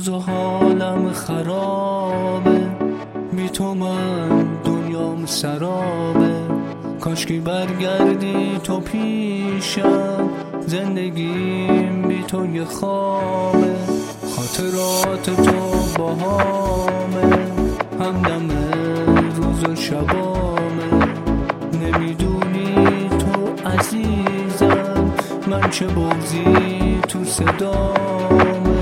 روز و حالم خرابه، بی تو من دنیام سرابه. کاشکی برگردی تو پیشم، زندگیم بی تو یه خوابه. خاطرات تو باهامه، همدم روز و شبامه. نمیدونی تو عزیزم، من چه بغضی تو صدامه.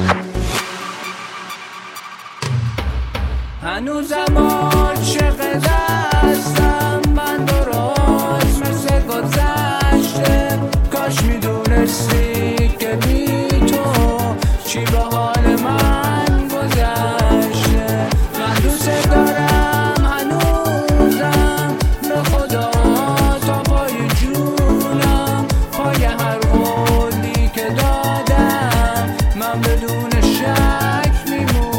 هنوزم عاشق دستم، من درست مثل گذشته. کاش میدونستی که بی تو چی به حال من گذشته. من دوست دارم هنوزم، به خدا تا پای جونم. پای هر قولی که دادم، من بدون شک میمونم.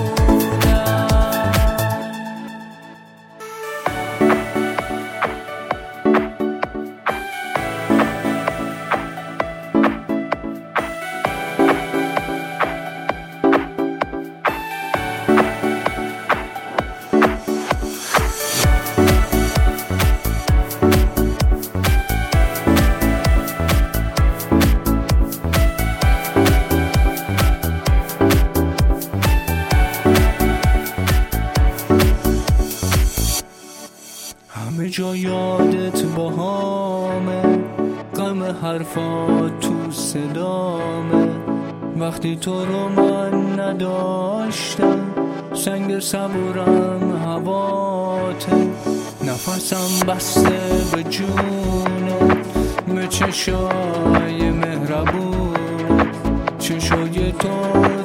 همه جا یادت باهامه، غم حرفات تو صدامه. وقتی تو رو من نداشتم، سنگ صبورم هواته. نفسم بسته به جونه، به چشای مهربونه. چشای تو